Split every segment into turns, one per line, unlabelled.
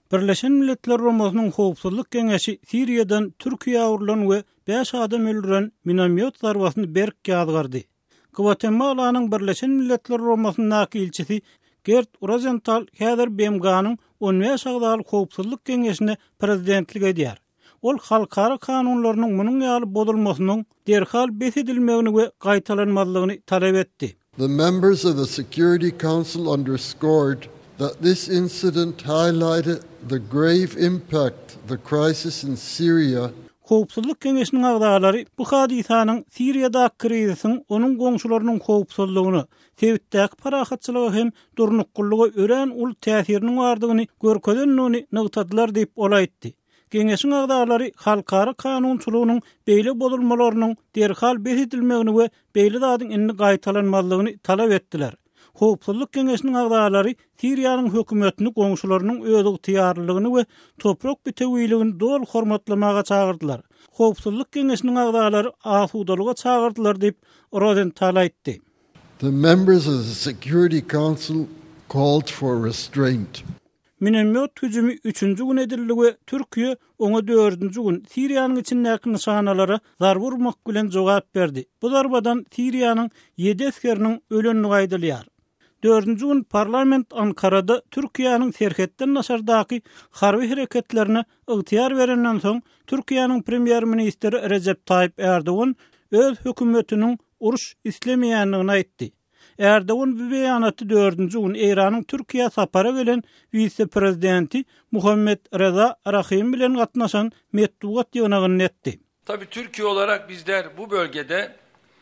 Birleşen Milletler Romasynyň Howpsuzlyk Geňeşi Siriýadan Türkiýe urulan we 5 adam öldüren minomyot zarbasyny berk ýazgardy. Guatemalanyň Birleşen Milletler Romasynyň nakilçisi Gert Rosenthal häzir BMG-nyň 15 agdalyk Howpsuzlyk Geňeşine prezidentlik edýär. Ol halkara kanunlarynyň munyň ýaly bozulmasynyň derhal besedilmegini we gaýtalanmalygyny talap etdi.
The members of the Security Council underscored that this incident highlighted the grave impact the crisis in Syria.
Howpsuzlyk Geňeşiniň agdalary bu hadisanyň Siriýada krizisiň onuň goňşularynyň howpsuzlygyny, sebitdäki parahatçylygy hem durnukkullygy ören ul täsiriniň bardygyny görkezdenligini nygtadylar diýip olaýtdy. Geňeşiň agdalary halkara kanunçylygynyň beýle bozulmalarynyň derhal besedilmegini we beýle zadyň inni gaýtalanmalygyny talap etdiler. Howpsuzlyk Geňeşiniň agdalary Siriýanyň hökümetini goňşularynyň öz ygtyýarlygyny we toprak bitewigligini dol hormatlamaga çağırdylar. Howpsuzlyk Geňeşiniň agdalary asudalyga çağırdylar diýip Rosenthal aýtdy.
The members of the Security Council called for restraint.
Minomyot hüjümi 3-nji gün edildi we Türkiýe oňa 4-nji gün Siriýanyň içindäki nişanalara zar vurmak bilen jogap berdi. Bu zarbadan Siriýanyň 7 askeriniň ölenligi aýdylýar. 4-nji gün parlament Ankarada Türkiýanyň serhetden naşardaky harby hereketlerine ygtyýar berenden soň Türkiýanyň premier ministri Recep Tayyip Erdoğan öz hökümetiniň uruş islemeýänligini aýtdy. Erdoğan bu beýanaty 4-nji gün Iranyň Türkiýe sapara gelen vice-prezidenti Muhammed Reza Rahim bilen gatnaşan metbuat ýygynyny etdi.
Tabii Türkiye olarak bizler bu bölgede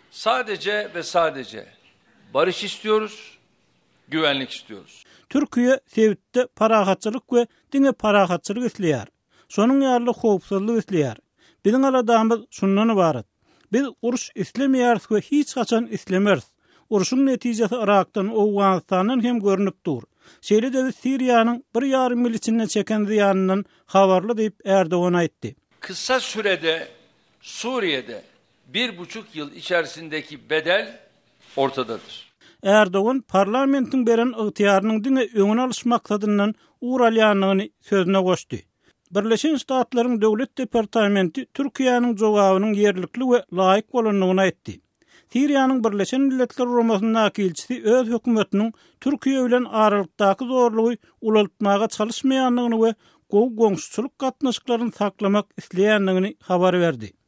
sadece ve sadece barış istiyoruz, güvenlik istiyoruz.
Türkiýe sebitde parahatçylyk we diňe parahatçylyk isleýär. Şonuň ýaly howpsuzlyk isleýär. Biziň aladamyz şundan ibaret. Biz uruş islemeýäris we hiç haçan islemeriz. Uruşun netijesi Irak'tan, Awganistan'dan hem görünüp dur. Şeýle de Siriýanyň 1,5 mil içinde çeken ziýanynyň habarly diýip Erdoğan aýtdy.
Kısa sürede Suriye'de 1,5 yıl içerisindeki bedel ortadadır.
Erdoğan parlamentin beren ygtyýarynyň diňe öňüne alyş maksadyndan uralýanlygyny sözüne goşdy. Birleşen Ştatlaryň Döwlet Departamenti Türkiýanyň jogabynyň ýerlikli we laýyk bolanlygyny aýtdy. Siriýanyň Birleşen Milletler Romasynyň nakilçisi öz hökümetiniň Türkiýe bilen aralykdaky zorlugy ulaltmaga çalışmaýanlygyny we goňşuçylyk gatnaşyklaryny saklamak isleýänligini habar berdi.